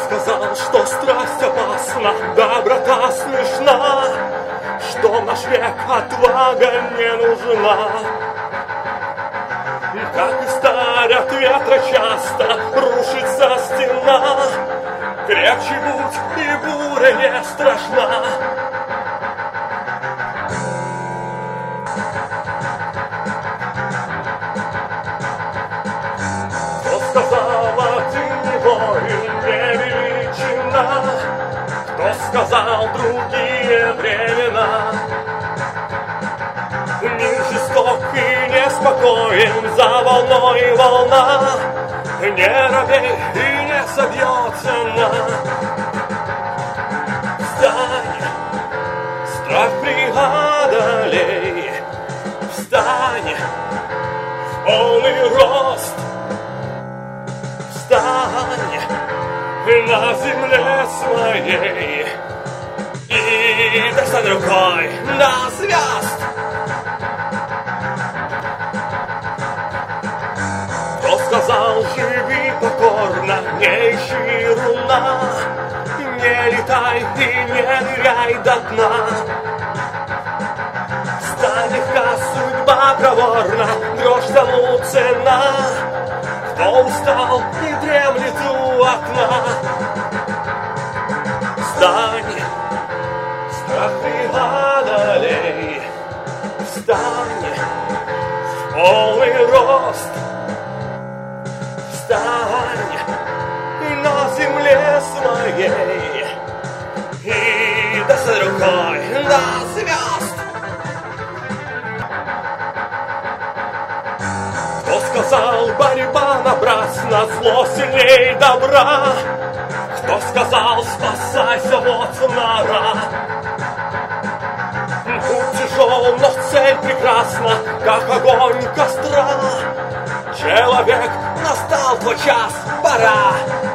сказал, что страсть опасна, доброта смешна, что в наш век отвага не нужна. Как и сталь от ветра часто рушится стена, крепче будь, и буря не страшна. Кто сказал, ты не воин, не величина, кто сказал другие времена. Мир жесток и неспокоен, за волной волна, не робей и не собьется она. Встань, страх преодолей, встань, в полный рост, встань на земле своей и достань рукой до звезд. Кто сказал, живи покорно, не ищи руна, не летай и не ныряй до дна. Стань легка, судьба проворна, дрожь тому цена. Кто устал и дремлет у окна, встань, страх преодолей, встань, в полный рост, встань на земле своей и достань рукой до звезд. Кто сказал, борьба напрасна, зло сильней добра? Кто сказал, спасайся, вот нора? Путь тяжел, но цель прекрасна, как огонь костра. Человек, настал твой час, пора.